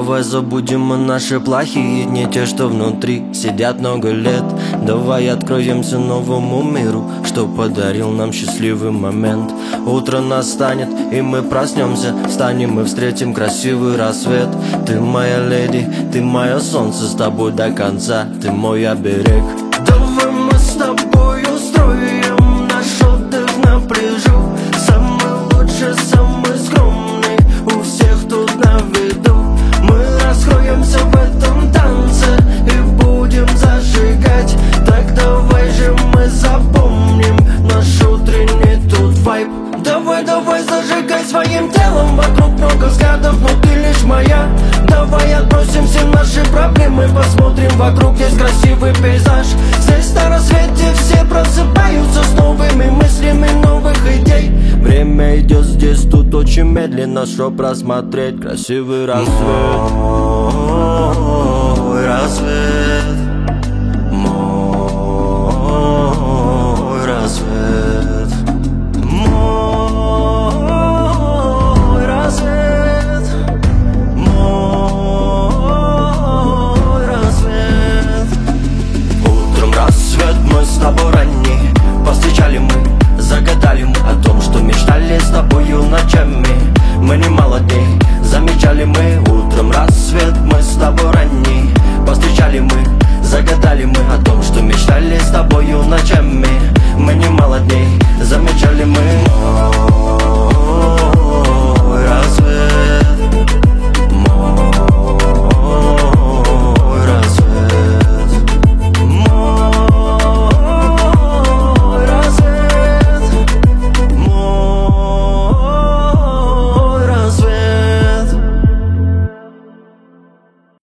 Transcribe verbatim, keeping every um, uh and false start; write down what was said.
Давай забудем мы наши плохие дни, те, что внутри сидят много лет. Давай откроемся новому миру, что подарил нам счастливый момент. Утро настанет, и мы проснемся, встанем и встретим красивый рассвет. Ты моя леди, ты мое солнце, с тобой до конца, ты мой оберег. Давай мы с тобой устроим наш отдых на пляжу. Самый лучший, самый скромный, у всех тут на виду. Мы раскроемся в этом танце и будем зажигать. Так давай же мы запомним наш утренний тут вайб. Давай, давай, зажигай своим телом, вокруг много взглядов, но ты лишь моя. Давай отбросим все наши проблемы, посмотрим вокруг, есть красивый пейзаж. Здесь на рассвете все просыпаются с новыми мыслями, новых идей. Время идет здесь, тут очень медленно, чтоб просмотреть красивый рассвет. Рассвет.